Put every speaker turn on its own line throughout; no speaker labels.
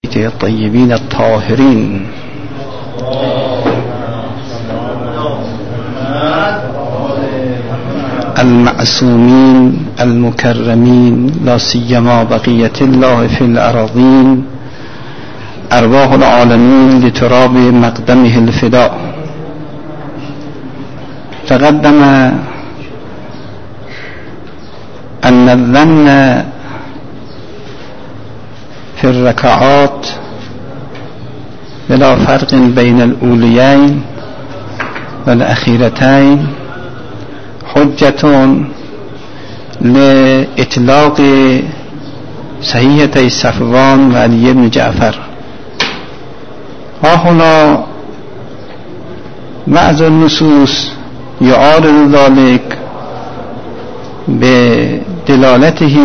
الطيبين الطاهرين المعصومين المكرمين لا سيما بقية الله في الأراضين أرواح العالمين لتراب مقدمه الفداء. تقدم أن الظن في الركعات بلا فرق بين الأوليين والأخيرتين حجة لإطلاق صحيحتي صفوان وعلي بن جعفر. وهنا بعض النصوص يعارض ذلك بدلالته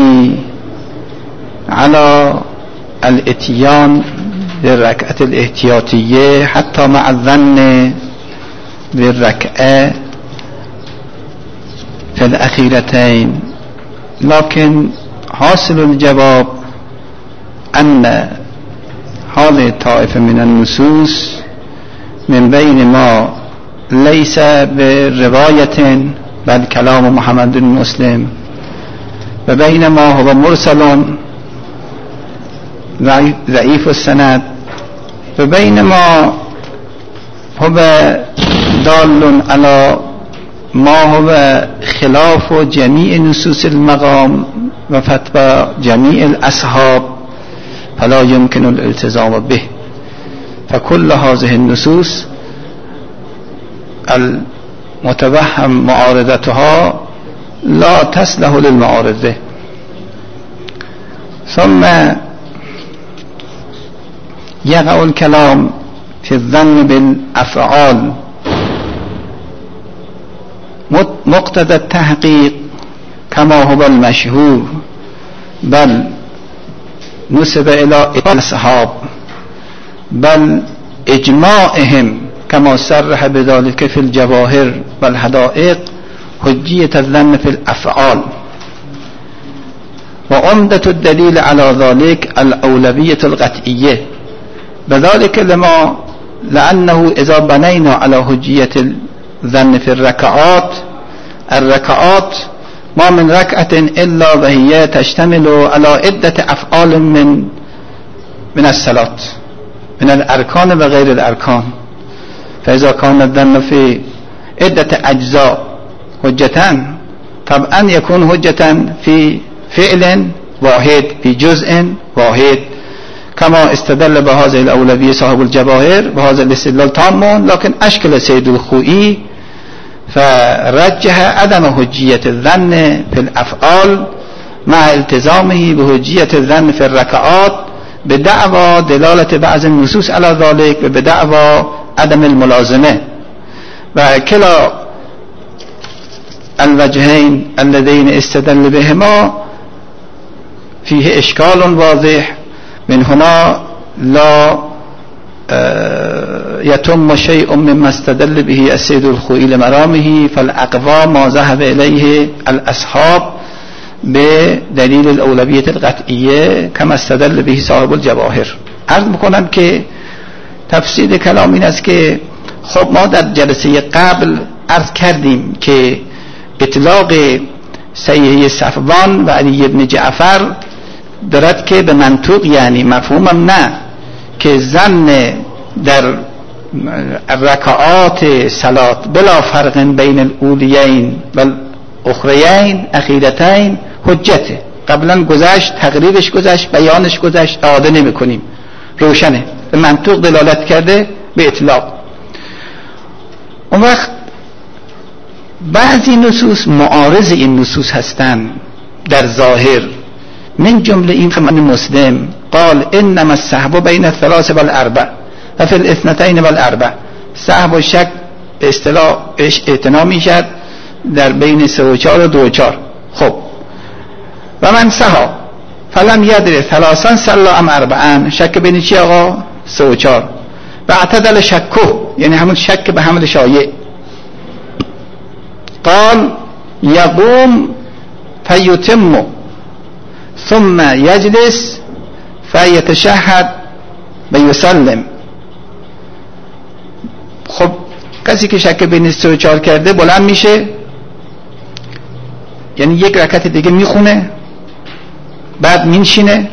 على الاتيان بالركعة الاحتياطية حتى مع الظن بالركعة في الأخيرتين، لكن حاصل الجواب أن هذه الطائفة من النصوص من بين ما ليس برواية بل كلام محمد بن مسلم، وبين ما هو مرسل ضعيف السند، وبينما هو دال على ما هو خلاف جميع نصوص المقام وفتوى جميع الأصحاب فلا يمكن الالتزام به. فكل هذه النصوص المتوهم معارضتها لا تصلح للمعارضة. ثم يقع الكلام في الظن بالأفعال مقتضى التحقيق كما هو المشهور، بل نسب إلى الأصحاب بل إجماعهم كما صرح بذلك في الجواهر والحدائق حجية الظن في الأفعال. وعمدة الدليل على ذلك الأولوية القطعية، بذلك لأنه إذا بنينا على حجية الظن في الركعات ما من ركعة إلا وهي تشتمل على عدة أفعال من الصلاة من الأركان وغير الأركان. فإذا كان الظن في عدة أجزاء حجة، طبعا يكون حجة في فعل واحد في جزء واحد، كما استدل بهذه الأولوية صاحب الجواهر بهذا الاستدلال تام، لكن أشكل سيد الخوئي فرجح عدم حجية الظن في الأفعال مع التزامه بحجية الظن في الركعات بدعوى دلالة بعض النصوص على ذلك وبدعوى عدم الملازمة. وكلا الوجهين اللذين استدل بهما فيه إشكال واضح. من هنا لا يتم شيء مما استدل به السيد الخوئي لمرامه، فالأقوى ما ذهب إليه الأصحاب بدليل الأولوية القطعية كما استدل به صاحب الجواهر. عرض بکنم که تفسیر کلام این است که خب ما در جلسه قبل عرض کردیم که اطلاق صحیحه صفوان و علی بن جعفر دارد که به منطق یعنی مفهومم نه که ظن در رکعات صلات بلا فرق بین الاولیین و الاخریین اخیرتین حجته. قبلا گذشت، تقریرش گذشت، بیانش گذشت، اعاده نمی کنیم، روشنه، به منطق دلالت کرده به اطلاق. اون وقت بعضی نصوص معارض این نصوص هستند در ظاهر، من جمله این خمن مسلم قال انما السحب بین الثلاث والاربع و فی الاثنتین والاربع. سحب و شک به اصطلاح اعتنا میشد در بین 3 و 4 و 2 و 4. خب و من سها فلم یدر ثلاثا صلا ام اربعا، شک بین چی آقا؟ 3 و 4. و اعتدل شکه یعنی همون شک به حمل شایع. قال یقوم فیتم ثم یجلس فیتشهد و یسلم. خب کسی که شک بین 3 و 4 کرده بلند میشه، یعنی یک رکعت دیگه میخونه، بعد مینشینه،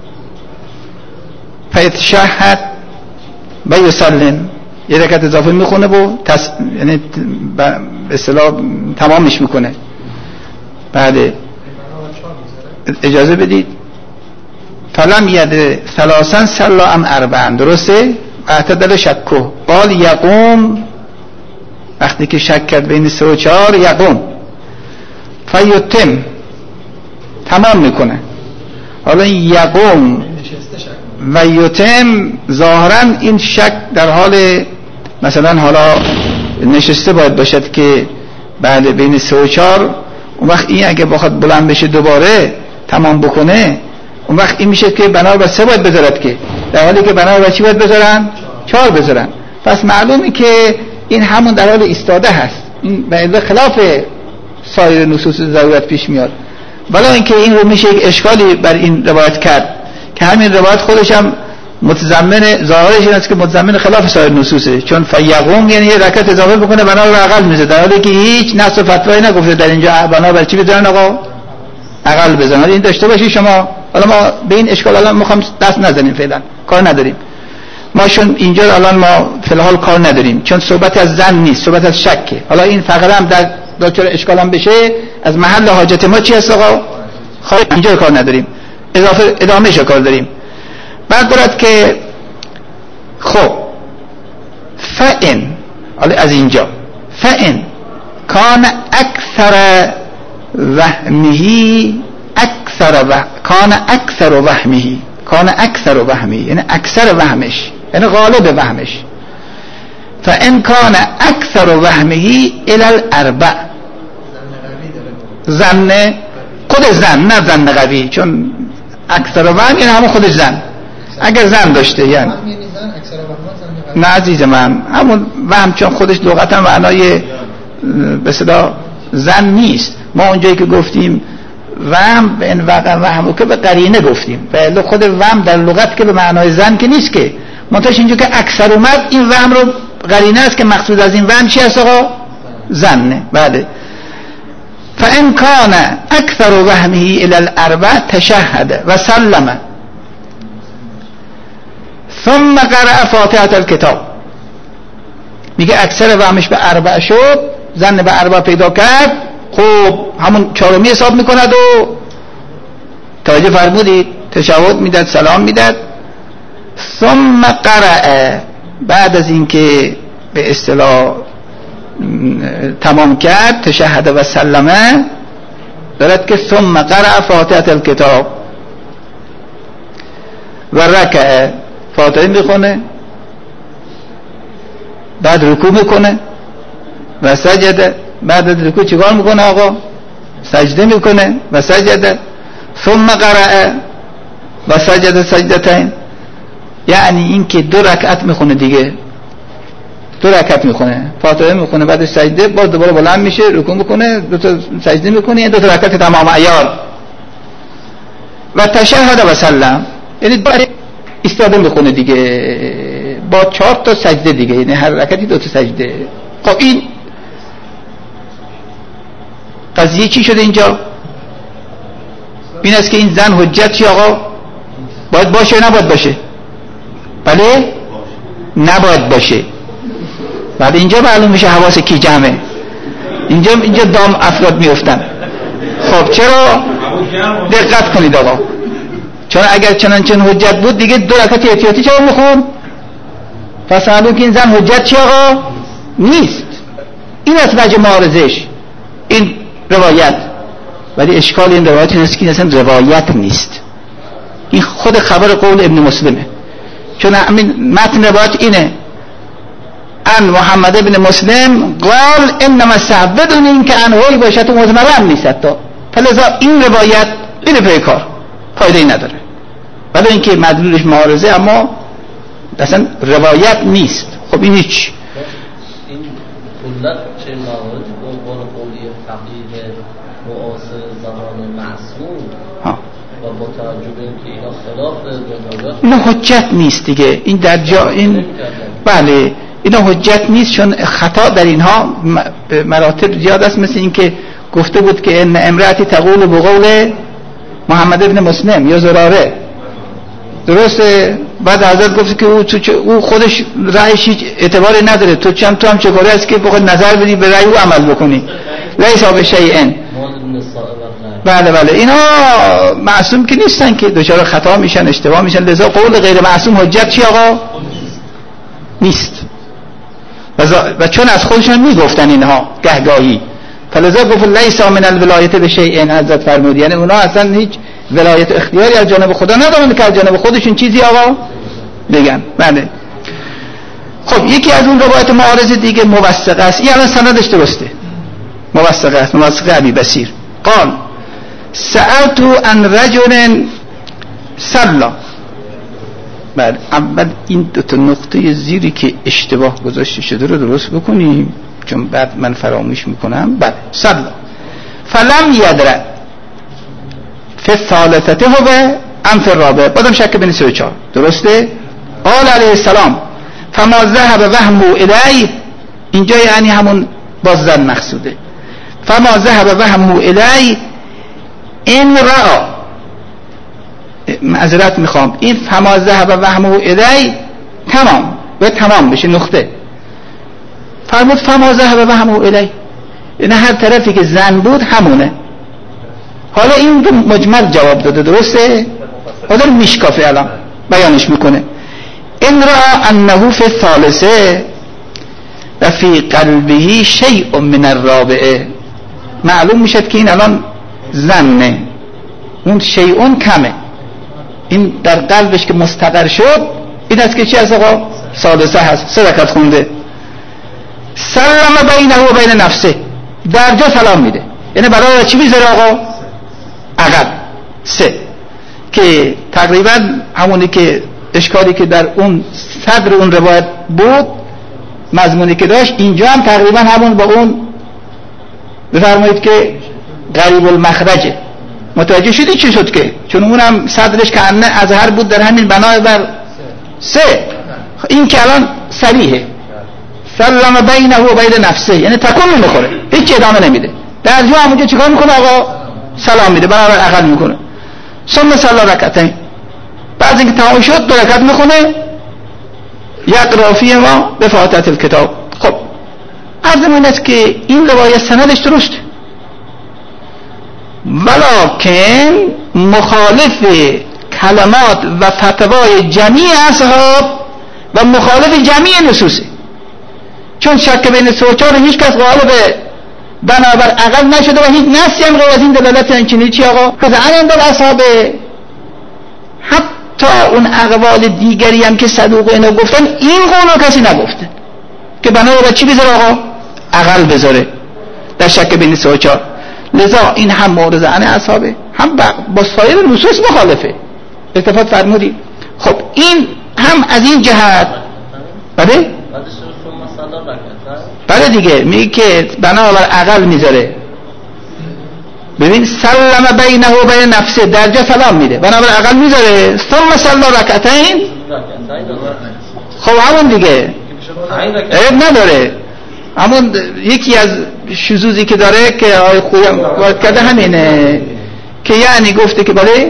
فیتشهد و یسلم، یه رکعت اضافه میخونه و یعنی به اصطلاح تمامش میکنه. بعد اجازه بدید، فلم ید ثلاثا صلی ام 4، درسته؟ اعتدل شکو قال یقوم، وقتی که شک کرد بین 3 و 4 یقوم فیتم، تمام میکنه. حالا یقوم و یتم ظاهرا این شک در حال مثلا حالا نشسته باید باشد که بله بین 3 و 4، اون وقت این اگه بخواد بلند بشه دوباره تمام بکنه، اون وقت این میشه که بنا بر 3 باید بذارد، که در حالی که بنا بر چی باید بذارن؟ 4 بذارن. پس معلومه که این همون در حال ایستاده هست، این به خلاف سایر نصوص ضرورت پیش میاد. ولی اینکه این رو میشه یک اشکالی بر این روایت کرد که همین روایت خودش هم متضمن، ظاهرش این است که متضمن خلاف سایر نصوصه، چون فیقوم یعنی یه رکعت اضافه بکنه بنا بر عقل میزه، در حالی که هیچ نص و فتوایی نگفته در اینجا بنا بر چی بذارن آقا؟ عقل بزنن. این داشته باشی شما. حالا ما به این اشکال الان میخوام دست نزنیم، فعلا کار نداریم ما، چون اینجا الان ما فی الحال کار نداریم، چون صحبت از ظن نیست، صحبت از شکه. حالا این فقره هم در دکتر اشکال هم بشه، از محل حاجت ما چی هست آقا؟ خب اینجا کار نداریم، ادامهش کار داریم. بعد برد که خب فإن، حالا از اینجا فإن کان اکثر وهمهی، کان اکثر وهمهی یعنی اکثر وهمش، یعنی غالب وهمش. فإن کان اکثر وهمهی الی الاربع، ظن خود زن، نه ظن قوی، چون اکثر وهم یعنی همون خودش زن. اگر زن داشته یعنی نه عزیز من، همون وهم چون خودش لغتا معنای به اصطلاح زن نیست. ما اونجایی که گفتیم وهم به این وهم که به قرینه گفتیم، ولی خود وهم در لغت که به معنای زن که نیست، که منتهاش اینجا که اکثر اومد این وهم رو قرینه است که مقصود از این وهم چی است آقا؟ زنه. بعد فإن كان أكثر وهمه إلى الأربع تشهد وسلم ثم قرأ فاتحة الكتاب. میگه اکثر وهمش به 4 شد، زن به 4 پیدا کرد، خب همون 4می حساب میکند و توجه فرمودید تشهد میداد، سلام میداد. ثم قرأ، بعد از اینکه به اصطلاح تمام کرد تشهد و سلمه، دارد که ثم قرأ فاتحة الكتاب و رکع، فاتحه میخونه، بعد رکوع میکنه و سجده، بعد از رکوع چیکار میکنه آقا؟ سجده میکنه و سجده. ثم قرأ و سجده سجدتین، یعنی این که 2 رکعت میخونه دیگه، 2 رکعت میخونه، فاتحه میخونه، بعد سجده، باز دوباره بلند میشه، رکوع میکنه، 2 تا سجده میکنه، یعنی 2 تا رکعت تمام عیار. و تشهد و سلم، یعنی ایستاده میخونه دیگه با 4 تا سجده دیگه، یعنی هر رکعتی 2 تا سجده. خب این قضیه چی شده اینجا؟ این است که این زن حجت چی آقا؟ باید باشه یا نباید باشه؟ بله؟ نباید باشه. بعد اینجا معلوم میشه حواس کی جمعه، اینجا دام افراد میفتن. خب چرا؟ دقت کنید آقا، چون اگر چنانچه حجت بود دیگه 2 رکعت احتیاطی چرا میخون؟ پس معلوم که این زن حجت چی آقا؟ نیست. این از وجه معارضش این روایت. ولی اشکال این روایت این است که اصلا روایت نیست، این خود خبر قول ابن مسلمه. چون همین متن روایت اینه، ان محمد ابن مسلم قال انما صحب، بدون این که انوایی باشد و مزمرم نیست تا، فلذا این روایت این پیکار فایده ای نداره، ولی اینکه مدلولش معارضه اما اصلا روایت نیست. خب این هیچ
این کلت چه موارد به عنوان قولی فقیه معاصر زمان معصوم و با توجه به اینکه اینا خلاف روایات
اینا حجت نیست دیگه. این در جا این بله اینا حجت نیست، چون خطا در اینها مراتب زیاد است. مثل این که گفته بود که ان امراتی تقول بقول محمد ابن مسلم یا زراره، درسته؟ بعد حضرت گفت که او خودش رأیش هیچ اعتباری نداره، تو هم چگونه است که بخواد نظر بدی به رأی او عمل بکنی؟ لیس بشیء. بله اینا معصوم که نیستن که دچار خطا میشن، اشتباه میشن، لذا قول غیر معصوم حجت چی آقا؟ نیست. و چون از خودشون میگفتن اینها گهگاهی، فلذا گفت لیس من الولایت بشیء، حضرت فرمود یعنی اونا اصلا هیچ ولایت اختیاری از جانب خدا ندارن که از جانب خودشون چیزی آقا بگن. بله. خب یکی از اون روایت معارض دیگه موثقه است، این الان سندش درسته، موثقه است، موثقه ابی بصیر قال سألت عن رجل صلى. بعد اول این دو تا نقطه زیری که اشتباه گذاشته شده رو درست بکنیم، چون بعد من فراموش میکنم. بله صلى فلم يدرأ فی الثالثه هو ام فی الرابعه، بازم شک بین 3 و 4. درسته؟ قال علیه السلام فما ذهب وهمه الی، اینجا یعنی همون بازدن مقصوده. فما ذهب وهمه الی این رأى، معذرت میخوام، این فما ذهب وهمه الی تمام و تمام بشه نقطه. فرمود فما ذهب وهمه الی، یعنی هر طرفی که زن بود همونه. حالا این دو مجمل جواب داده، درسته؟ حالا میشکافه الان بیانش میکنه. این رأى انه فی الثالثه و فی قلبه شیء من الرابعه، معلوم میشد که این الان زنه، اون شیء کمه، این در قلبش که مستقر شد این است که چی از آقا؟ ثالثه هست. 3 رکعت خونده. سلم بینه و بین نفسه، در جا سلام میده، یعنی برای چی میذاره آقا؟ عقل 3، که تقریبا همونی که اشکالی که در اون صدر اون روایت بود، مضمونی که داشت، اینجا هم تقریبا همون با اون بفرمایید که غریب المخرجه. متوجه شدی چی شد که؟ چون اونم صدرش که انه ازهر بود در همین بنای بر 3. این که الان صریحه سلم بینه و بین نفسه، یعنی تکون نمیخوره، هیچ ادامه نمیده، در جا همونجا چیکار میکنه آقا؟ سلام میده، برابر عقل میکنه. ثم صلی رکعتین، بعد اینکه تمام شد 2 رکعت میخونه، یقرأ فیهما بفاتحه الکتاب. خب عرض من است که این روایت سندش درسته، ولکن مخالف کلمات و فتوای جمیع اصحاب و مخالف جمیع نصوصه، چون شک بین 3 و 4 هیچ کس غالب بنابر عقل نشده و هیچ نصی هم غیر از این دلالت اینچنین چی آقا؟ پس الان در اصحاب حتی اون اقوال دیگری هم که صدوق اینا گفتن، این قول رو کسی نگفته که بنابر چی بذاره آقا؟ عقل بذاره در شک بین 3 و 4. لذا این هم مورد عن اصحابه، هم با سایر نصوص مخالفه. التفات فرمودی. خب این هم از این جهت. بله بله دیگه میگه که بنابر عقل میذاره. ببین سلم بینه و بین نفسه، در جا سلام میده، بنابر عقل میذاره. ثم صلی رکعتین، خب همون دیگه عیب نداره. همون یکی از شذوذی که داره که آقای خویم وارد کرده همینه که یعنی گفته که بله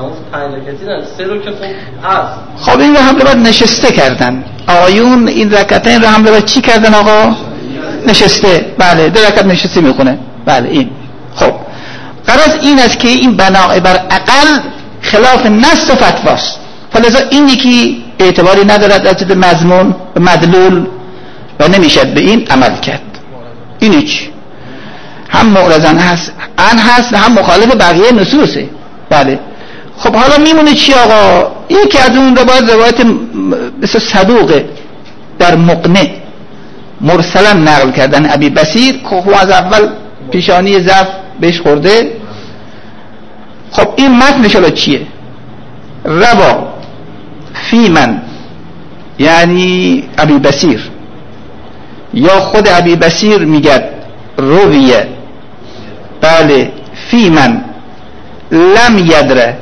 خب این رو هم رو باید نشسته کردن آقایون، این رکعتین رو هم رو باید چی کردن آقا؟ نشسته. بله 2 رکعت نشسته میخونه. بله این خب غرض این است که این بناء بر عقل خلاف نص و فتواست، فلذا این یکی اعتباری ندارد از جهت مضمون و مدلول و نمیشد به این عمل کرد. این هیچ هم معرضن هست هم مخالف بقیه نصوصه. بله خب حالا میمونه چی آقا؟ یکی از اون روایت مثل صدوقه در مقنع مرسلا نقل کردن ابی بصیر که از اول پیشانی ضعف بهش خورده. خب این متنش حالا چیه؟ روا فی من، یعنی ابی بصیر یا خود ابی بصیر میگه رویه، بله فی من لم یدره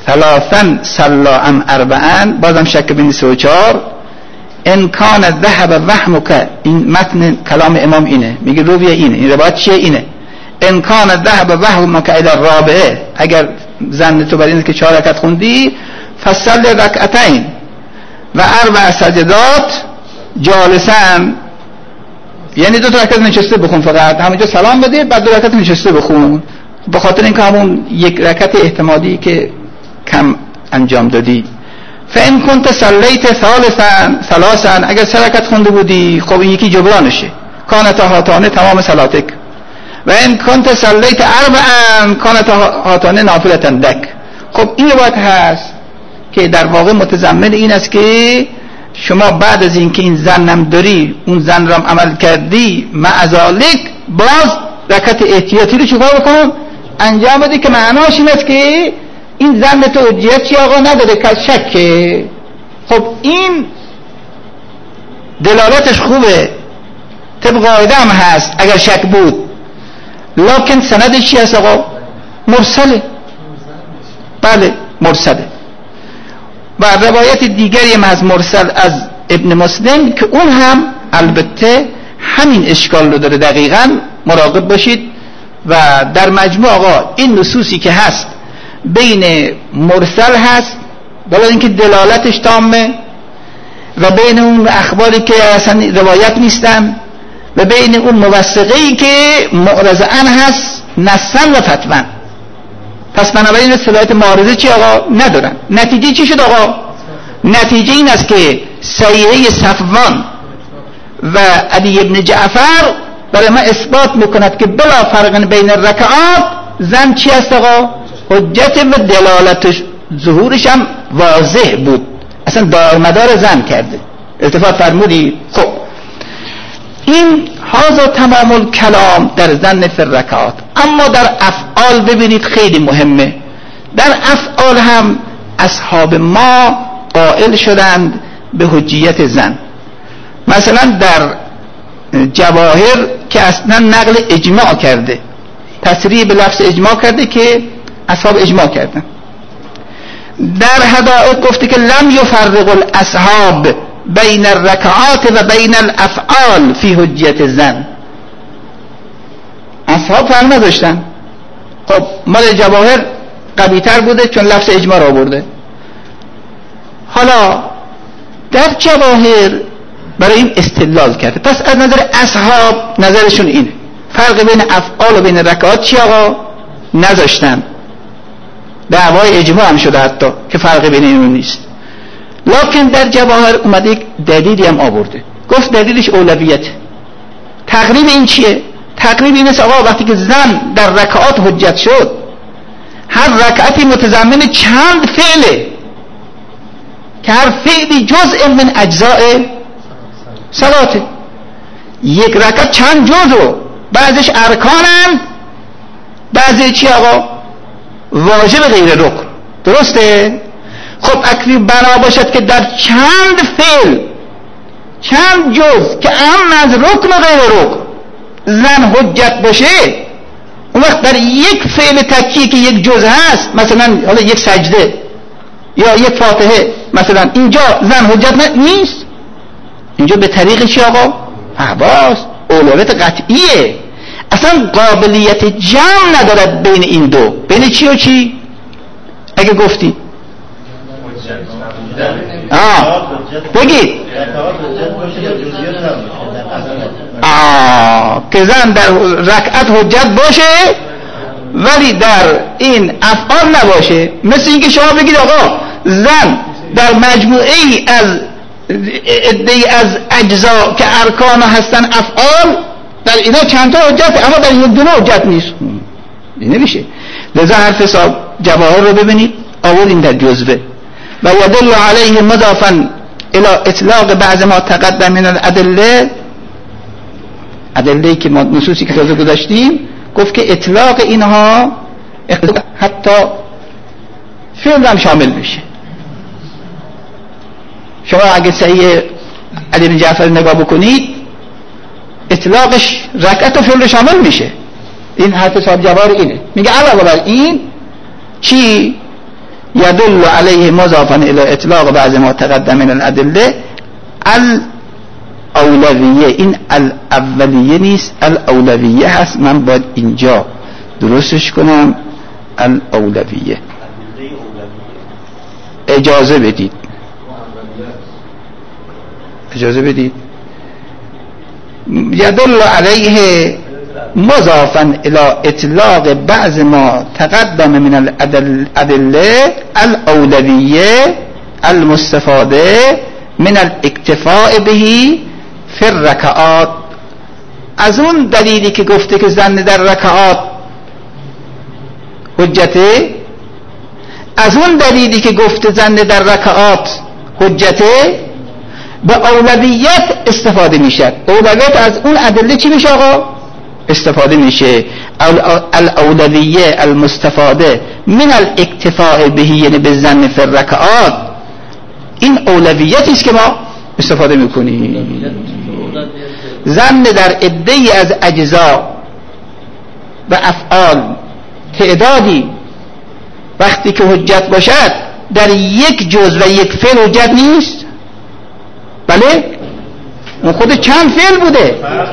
ثلاثا صلى ام اربعا، بازم شک بین 34. ان کان ذهب وهمک، این متن کلام امام اینه، میگه رویه اینه، این روایت چیه؟ اینه ان کان ذهب وهمک الی الرابعه، اگر ظن تو بر اینه که 4 رکعت خوندی، فصل رکعتین و 4 سجدات جالسا، یعنی 2 رکعت نشسته بخون، فقط همونجا سلام بده بعد 2 رکعت نشسته بخون، به خاطر اینکه همون 1 رکعت احتمالی که کم انجام دادی. فان كنت صليت ثلاثا، اگر 3 رکعت خونده بودی خب این یکی جبرانشه، کانت هاتانه تمام صلاتک. و ان كنت صليت 4 کانت هاتانه نافله دک. خب این روایت هست که در واقع متضمن این است که شما بعد از اینکه این ظنم داری، اون ظن را عمل کردی، مع ذلک باز رکعت احتیاطی رو چیکار بکن؟ انجام بدی، که معناش این است که این ظن تو حجیت چی آقا نداره، که شکه. خب این دلالتش خوبه، طبق قاعده هم هست اگر شک بود، لکن سندش چی هست آقا؟ مرسله. بله مرسله. و روایت دیگری هم از مرسل از ابن مسلم که اون هم البته همین اشکال رو داره، دقیقاً مراقب باشید. و در مجموع آقا این نصوصی که هست بین مرسل هست برای اینکه دلالتش تامه، و بین اون اخباری که اصلا روایت نیستن، و بین اون موثقه‌ای که معرضه‌اً هست نصاً و فتواً. پس بنابراین صلاحیت معارضه چی آقا؟ ندارن. نتیجه چی شد آقا؟ نتیجه این است که صحیحه صفوان و علی ابن جعفر برای ما اثبات میکند که بلا فرق بین الرکعات ظن چی است آقا؟ حجت، و دلالت ظهورش هم واضح بود، اصلا دارمدار ظن کرده. التفات فرمودی؟ خب این هذا تمام الکلام در ظن فی الرکعات. اما در افعال ببینید خیلی مهمه. در افعال هم اصحاب ما قائل شدند به حجیت ظن. مثلا در جواهر که اصلا نقل اجماع کرده، تصریح به لفظ اجماع کرده که اصحاب اجماع کردن. در هدایق گفته که لم یفرق الاصحاب بین الرکعات و بین الافعال فی حجیت ظن. اصحاب فرق نداشتن. خب مال جواهر قوی تر بوده چون لفظ اجماع را برده. حالا در جواهر برای این استدلال کرده. پس از نظر اصحاب نظرشون اینه، فرق بین افعال و بین رکعات چی آقا؟ نذاشتن. دعوای اجماع هم شده حتی که فرق بین این نیست. لکن در جواهر اومده یک دلیلی هم آورده، گفت دلیلش اولویت. تقریب این چیه؟ تقریب این است آقا وقتی که ظن در رکعات حجت شد، هر رکعتی متضمن چند فعله که هر فعلی جزء من اجزاء صلاته. یک رکعت چند جزء، بعضش ارکانن، بعضی چی آقا؟ واجب غیر رکن. درسته؟ خب اکری بنا باشد که در چند فعل، چند جز که اهم از رکن و غیر رکن ظن حجت باشه، اون وقت در یک فعل تکی که یک جز هست، مثلا حالا یک سجده یا یک فاتحه مثلا، اینجا ظن حجت نیست. اینجا به طریق چی آقا؟ احواس اولویت قطعیه، اصلا قابلیت جمع ندارد بین این دو. بین چی و چی؟ اگه گفتی بگید که زن در رکعت حجت باشه ولی در این افعال نباشه. مثل اینکه شما بگید آقا زن در مجموعه ای از عده‌ای از اجزا که ارکان هستن افعال، در اینا چند تا حجت، اما در یک دونه حجت نیست. این نمیشه. لذا حرف حساب جواهر رو ببینید آوردیم در جزوه. و یدل علیه مضافا الى اطلاق بعض ما تقدم من الادله، ادله‌ای که ما نصوصی که تازه گذاشتیم گفت که اطلاق اینها حتی فعل هم شامل میشه. شما اگه صحیح علی بن جعفر نگاه بکنید اطلاقش رکعت و فعل شامل میشه. این حرف صاحب جواهر اینه، میگه علاوه بر این چی؟ یدل علیه مضافا الی اطلاق بعض ما تقدم من الادله الاولویه. این الاولیه نیست، الاولویه هست. من باید اینجا درستش کنم. الاولویه. اجازه بدید یدل علیه مضافا الى اطلاق بعض ما تقدم من الادله الاولویه المستفاده من الاکتفاء به فی الرکعات. از اون دلیلی که گفته که ظن در رکعات حجته، از اون دلیلی که گفته ظن در رکعات حجته، به اولویت استفاده میشه. اولویت از اون ادله چی میشه آقا؟ استفاده میشه. الاولویه المستفاده من الاکتفاء به، یعنی به ظن فی الرکعات، این اولویتی است که ما استفاده میکنیم. ظن در عده‌ای از اجزا و افعال تعدادی وقتی که حجت باشد، در یک جز و یک فعل حجت نیست. بله اون خود چند فعل بوده.
افعال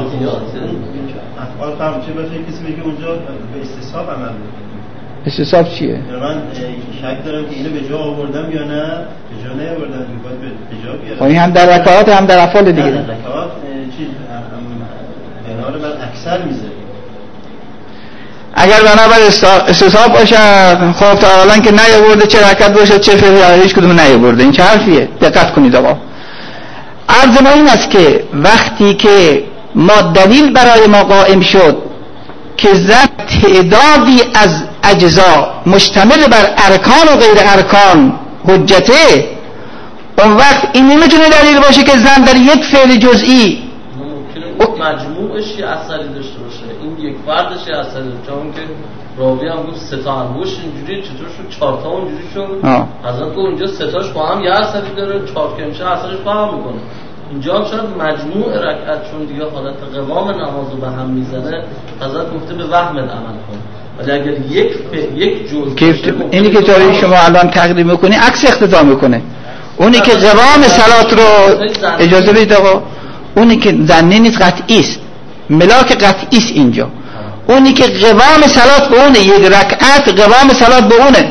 فهم چه باشه کسی میگه اونجا به استصحاب عمل میکنه.
استصحاب چیه؟
من شک دارم که اینو به جا آوردم یا نه، به جا نیاوردم، باید به جا بیارم.
این هم در رکعات هم در افعال دیگه.
در رکعات چیز بنار بر اکثر میذاره.
اگر بنابر استصحاب باشد، خب تا الان که نیاورده چه رکعت باشه چه فعل، هیچ کدوم نیاورده. این چه حرفیه؟ دقت کنید آقا. عرض ما این است که وقتی که ما دلیل برای ما قائم شد که ظن تعدادی از اجزا مشتمل بر ارکان و غیر ارکان حجته، اون وقت این نمیتونه دلیل باشه که ظن در یک فعل جزئی
مجموعش یه اثری داشته باشه، این یک فردش یه اثری داشته. چون که راوی هم گفت 3 تا انگوش اینجوری، چطور شد 4 تا اونجوری شد؟ حضرت گفت اینجا 3 تاش با هم یه اثری داره، 4 که میشه اثرش فرق میکنه. اینجا هم شاید مجموع رکعت چون دیگه حالت قوام نماز رو به هم میزنه، حضرت گفته به وهم عمل کن. ولی اگر یک جزء
اینی که جاری شما الان تقدیم میکنی عکس اقتضا میکنه. اونی که قوام صلات رو اجازه بدید آقا، اونی که ظنی نیست قطعی است، ملاک قطعی است اینجا. اونی که قوام صلات به اونه، یک رکعت قوام صلات به اونه،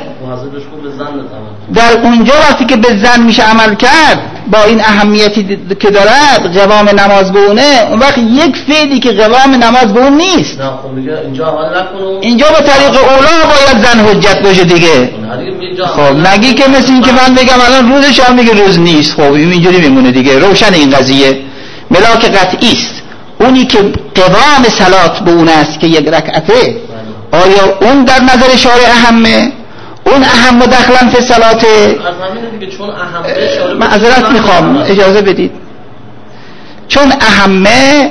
در اونجا وقتی که به ظن میشه عمل کرد با این اهمیتی که دارد قوام نماز به اونه، اون وقت یک فعلی که قوام نماز به اون نیست.
نه خب میگه اینجا عمل نکنه،
اینجا به طریق اولا باید ظن حجت باشه دیگه. خب نگی که مثل این که من بگم الان روزش هم میگه روز نیست، خب اینجوری میمونه دیگه. روشن این قضیه، ملاک قطعی است. اونی که قوام صلات به اون است که یک رکعته، آیا اون در نظر شارع اهمه؟ اون اهم مدخلن فی صلاته؟
از همینه دیگه، چون اهمه شارع.
معذرت میخوام اجازه بدید. چون اهمه،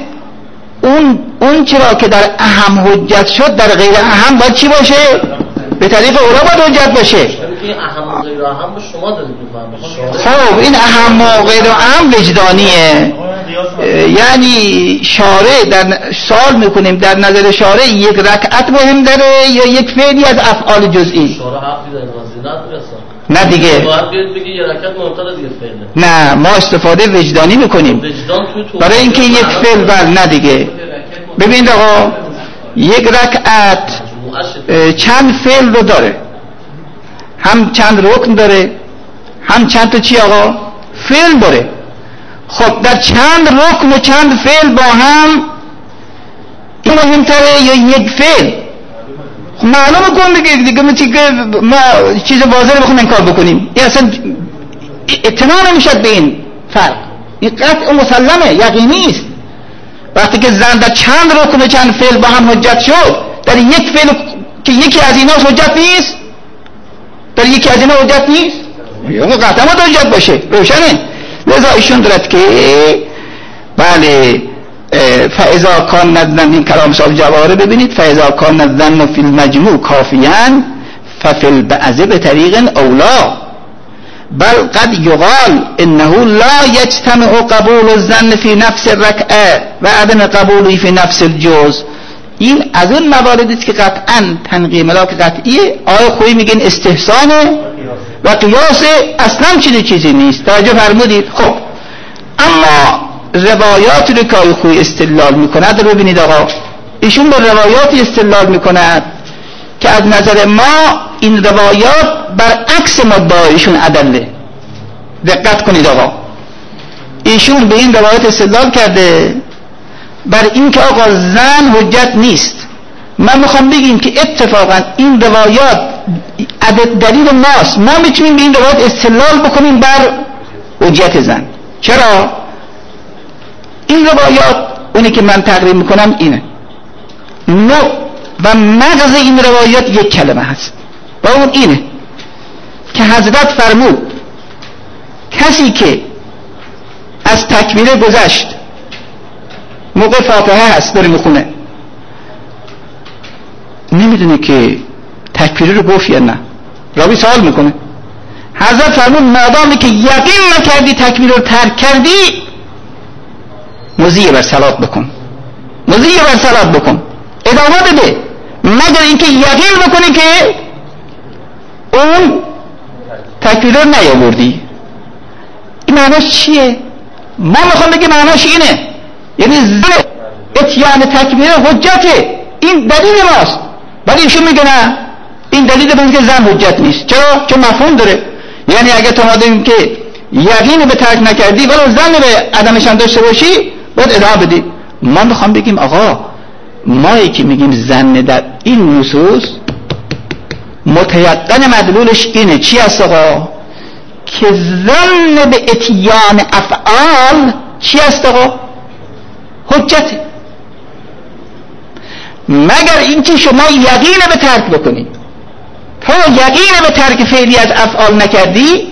اون چرا که در اهم حجت شد در غیر اهم باید چی باشه؟ به طریق اولا باید حجت باشه.
این اهم و غیر اهم شما دارید میفهمید.
خب این اهم و غیر اهم وجدانیه. یعنی شارع در سوال میکنیم در نظر شارع یک رکعت مهم داره یا یک فعلی از افعال جزئی؟
شارع حقی داره
نه دیگه.
باید بگی یک رکعت مهمتره دیگه فعله.
نه ما استفاده وجدانی میکنیم برای اینکه یک فعل بل. نه دیگه. ببین آقا یک رکعت چند فعل رو داره، هم چند رکن داره، هم چند تا چی آقا فعل داره. خب در چند رکن و چند فعل با هم این مهمتره یا یک فعل؟ خب معلومه کن دیگه ما چیز واضح رو بخوام انکار بکنیم، این اصلا اطمینان نمیشد به این فرق. این قطع مسلمه، یقینی است. وقتی که زن در چند رکن و چند فعل با هم حجت شد، در یک فعل که یکی از اینا حجت نیست، در یکی از اینا حجت نیست، یا قطعا باید حجت باشه. روشنه. لذا ایشون دارد که بله فاذا کان الظن، این کلام صاحب جواهر ببینید، فاذا کان الظن فی المجموع کافیا ففی البعض بطریق اولا بل قد یقال انه لا یجتمع قبول الظن فی نفس الرکعه و عدم قبولی فی نفس الجزء. این از اون مواردی است که قطعا تنقیه ملاک قطعیه. آیا خویی میگن استحسانه و قیاس اصلا چیزی نیست. توجه فرمودید؟ خب اما روایات رو که خوی استدلال میکند رو ببینید آقا، ایشون به روایاتی استدلال میکند که از نظر ما این روایات برعکس مدعایشون ادله. دقت کنید آقا، ایشون به این روایات استدلال کرده بر این که آقا زن حجت نیست. من میخوام بگیم که اتفاقا این روایات دلیل ماست، ما میتونیم به این روایات استدلال بکنیم بر حجت زن. چرا؟ این روایات، اونی که من تقریر میکنم اینه، نوع و مغز این روایات یک کلمه هست و اون اینه که حضرت فرمود کسی که از تکبیره گذشت، موقع فاتحه هست داره میخونه، نمیدونه که تکبیره رو گفت یا نه، راوی سوال میکنه، حضرت فرمود مادامی که یقین نکردی تکبیره رو ترک کردی، مضی بر صلات بکن، مضی بر صلات بکن، ادامه بده، مگر اینکه یقین بکنی که اون تکبیره رو نیاوردی. این معناش چیه؟ ما میخوام بگم معناش اینه، یعنی زن اتیان تکبیره حجته، این دلیل ماست. ولی ایشون میگه نه، این دلیل به اینکه زن حجت نیست. چرا؟ چون مفهوم داره. یعنی اگه تو مادام که یقین به ترک نکردی ولو زن به عدمش هم داشته باشی باید ادامه بدی. ما میخوام بگیم آقا، مایی که میگیم زن در این نصوص متیقن مدلولش اینه، چی است آقا؟ که زن به اتیان افعال چی است آقا؟ حجته، مگر اینکه شما یقین به ترک بکنی. تا یقین به ترک فعلی از افعال نکردی،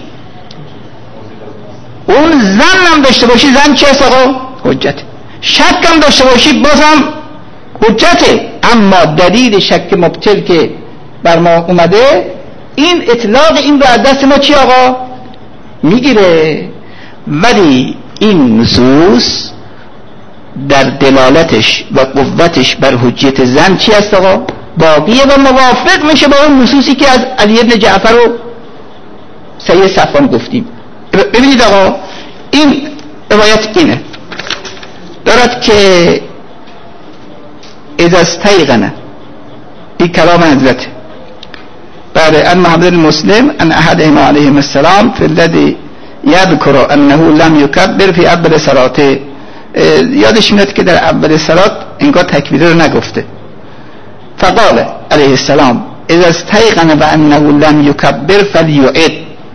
اون زن هم داشته باشی، زن چی است آقا؟ حجته. شک هم داشته باشی بازم حجته. اما دلیل شک مبطل که بر ما اومده، این اطلاق این رو از دست ما چی آقا؟ میگیره. ولی این نصوص در دلالتش و قوتش بر حجیت زن چی است آقا؟ باقیه و موافق میشه با اون نصوصی که از علی ابن جعفر و سید صفوان گفتیم. ببینید آقا، این روایت اینه دارد که اذا استیقن، این کلام حضرت بعد ان محمد المسلم ان احدهم علیهم السلام فی الذی یذکر انه لم یکبر فی اول صلاته، یادش میاد که در اول صلات انگار تکبیره رو نگفته. فقال علیه السلام اذا استیقن و انه لم یکبر فلیعد،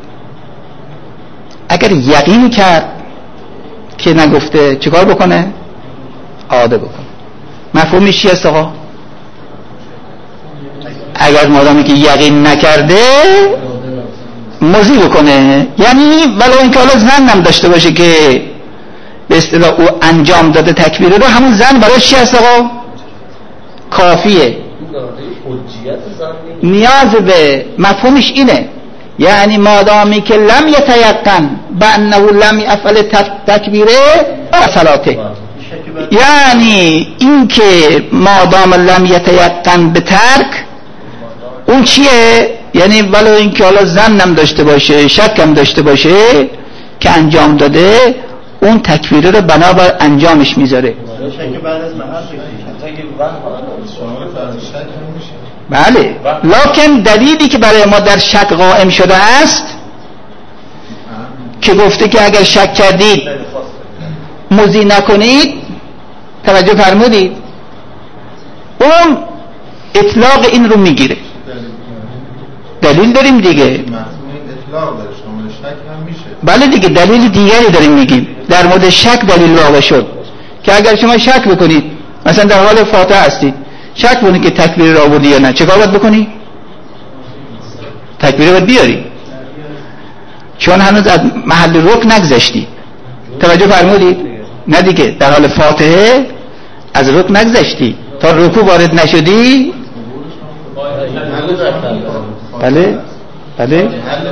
اگر یقین کرد که نگفته چیکار بکنه؟ عاده بکنه. مفهومش چی است آقا؟ اگر مادامی که یقین نکرده مضی بکنه، یعنی ولو اینکه حالا زن هم داشته باشه که به اصطلاح او انجام داده تکبیره رو، همون زن برای چی هست آقا؟ کافیه. نیاز به مفهومش اینه، یعنی مادامی که لم یتیقن بانه لم یفعل تکبیره صلاته، یعنی این که مادام لم یتیقن به ترک، اون چیه؟ یعنی ولو اینکه حالا زن هم داشته باشه، شک هم داشته باشه که انجام داده، اون تکبیره رو بنابر انجامش میذاره. بله، لکن دلیلی که برای ما در شک قائم شده است که گفته که اگر شک کردید مضی نکنید، توجه فرمودید، اون اطلاق این رو میگیره. دلیل داریم دیگه، بله دیگه، دلیل دیگری داریم میگیم. در مورد شک دلیل واقع شد که اگر شما شک بکنید، مثلا در حال فاتحه هستید، شک بکنید که تکبیر را آوردی یا نه، چه کار باید بکنی؟ تکبیر باید بیاری، چون هنوز از محل رکن نگذشتی. توجه فرمودید؟ نه دیگه، در حال فاتحه از رکن نگذشتی، تا رکوع وارد نشدی. بله بله،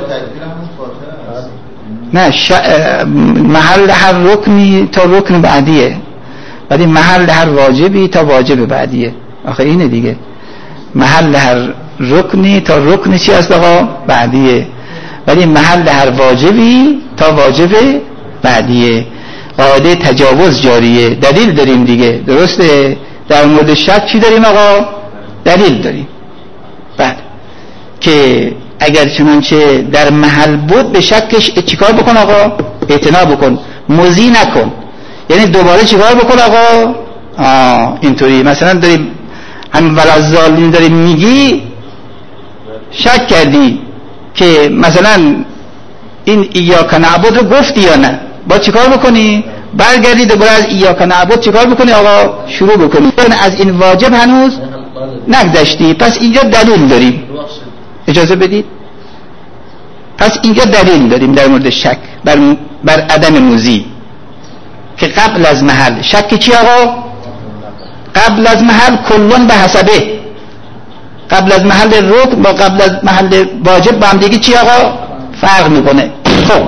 نه محل هر رکنی تا رکن بعدیه، ولی محل هر واجبی تا واجب بعدیه. آخه اینه دیگه، محل هر رکنی تا رکن چی است آقا؟ بعدیه. ولی محل هر واجبی تا واجب بعدیه. قاعده تجاوز جاریه. دلیل داریم دیگه، درسته؟ در مورد شک چی داریم آقا؟ دلیل داریم. بعد که اگر چنانچه در محل بود به شکش چیکار بکن آقا؟ اعتنا بکن، مضی نکن. یعنی دوباره چیکار بکن آقا؟ اینطوری مثلا داریم هم ولازالین داریم میگی، شک کردی که مثلا این ایاک نعبد رو گفتی یا نه، با چیکار بکنی؟ برگردی دوباره از ایاک نعبد چیکار بکنی آقا؟ شروع بکنی. از این واجب هنوز نگذشتی، پس اینجا دلیل داریم. اجازه بدید. پس اینجا دلیل داریم در مورد شک بر عدم موزی که قبل از محل. شک چی آقا؟ قبل از محل کلون به حسبه، قبل از محل رکن با قبل از محل واجب با هم دیگه چی آقا؟ فرق میکنه. خب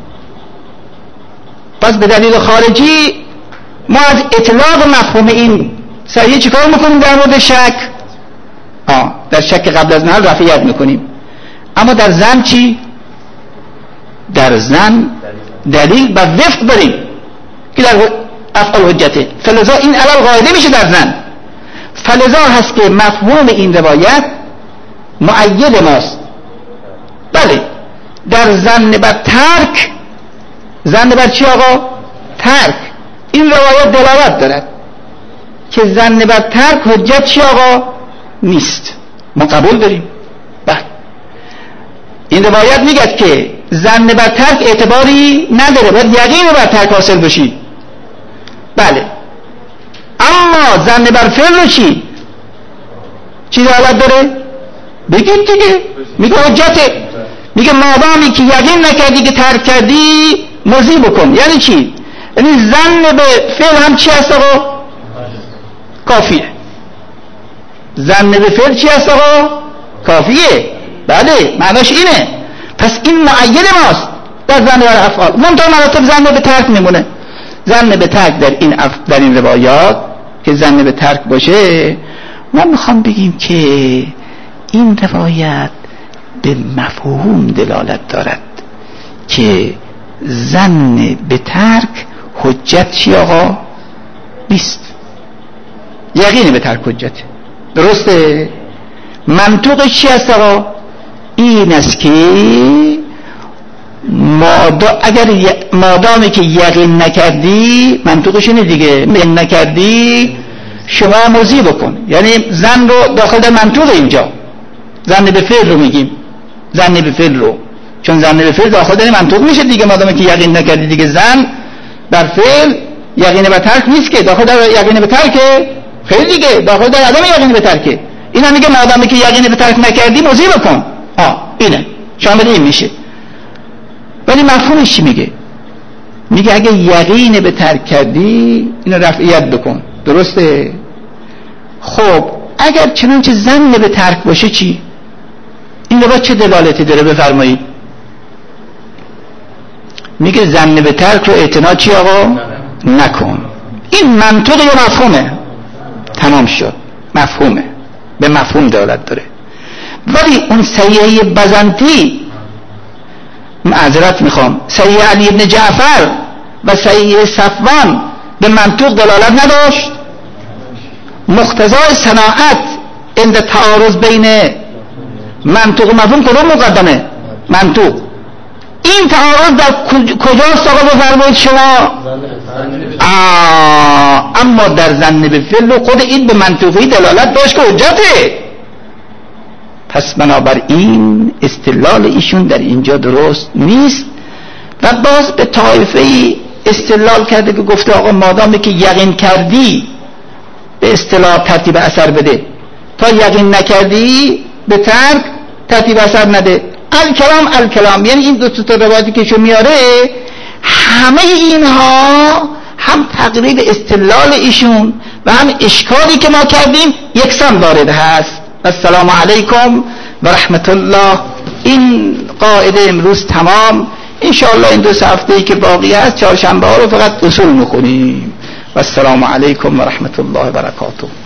پس به دلیل خارجی ما از اطلاق مفهوم این صحیح چیکار میکنیم در مورد شک؟ در شک قبل از محل رفعیت میکنیم. اما در زن چی؟ در زن دلیل و وفق داریم که در افعال حجته، فلذا این علل قاعده میشه در زن. فلذا هست که مفهوم این روایت مؤید ماست. بله در زن بر ترک، زن بر چی آقا؟ ترک. این روایت دلالت دارد که زن بر ترک حجت چی آقا؟ نیست. ما قبول داریم. بله این روایت میگه که زن بر ترک اعتباری نداره، باید یقین بر ترک حاصل بشی. بله اما زن بر فعل رو چی دلالت داره؟ بگید دیگه. میگه حجته، میگه مادامی که یقین نکردی که ترک کردی مضی بکن. یعنی چی؟ یعنی زن به فعل هم چی هست آقا؟ کافیه. زن به فعل چی هست آقا؟ کافیه. بله معناش اینه. پس این مؤید ماست در زن بر افعال. منتها مراتب زن به ترک میمونه. زن به ترک در این روایات که زن به ترک باشه، ما میخوام بگیم که این روایت به مفهوم دلالت دارد که زن به ترک حجت چی آقا؟ نیست. یقین به ترک حجت. درسته؟ منطقش چی هست آقا؟ این است که مادامی که یقین نکردی، منطقش اینه دیگه، یقین نکردی شما مضی بکن. یعنی زن رو داخل در منطق اینجا زن به فعل رو میگیم، زن به فعل رو، چون زن به فعل داخل در منطق میشه دیگه. مادامی که یقین نکردی دیگه زن بر فعل یقین به ترک نیست که، داخل در یقین به ترکه. خیلی دیگه داخل در عدم یقین به ترکه. اینا میگه مادامی که یقین به ترک نکردی مضی بکن. اینه شامل این میشه. ولی مفهومش چی میگه؟ میگه اگه یقین به ترک کردی اینو رفعیت بکن. درسته؟ خب اگر چنانچه زن به ترک باشه چی؟ این رو چه دلالتی داره بفرمایید؟ میگه زن به ترک رو اعتنا چی آقا؟ نکن. این منطق یا مفهومه؟ تمام شد. مفهومه، به مفهوم دلالت داره. ولی اون صحیحه بزنطی، معذرت میخوام، صحیح علی ابن جعفر و صحیح صفوان به منطق دلالت نداشت. مقتضای صناعت عند تعارض بین منطق و مفهوم کدوم مقدمه؟ منطق. این تعارض در کجاست آقا بفرمایید شما؟ اما در زن به فعل خود این به منطقی دلالت داشت که حجته. پس بنابراین استدلال ایشون در اینجا درست نیست و باز به طایفه استدلال کرده که گفته آقا مادامی که یقین کردی به اصطلاح ترتیب اثر بده، تا یقین نکردی به ترک ترتیب اثر نده. الکلام یعنی این دو تا روایتی که شو میاره همه اینها هم تقریب استدلال ایشون و هم اشکالی که ما کردیم یکسان وارد هست. السلام علیکم و رحمت الله. این قاعده امروز تمام. انشاءالله این 2 هفته‌ای که باقی هست چهارشنبه ها رو فقط اصول میخونیم. و السلام علیکم و رحمت الله و برکاته.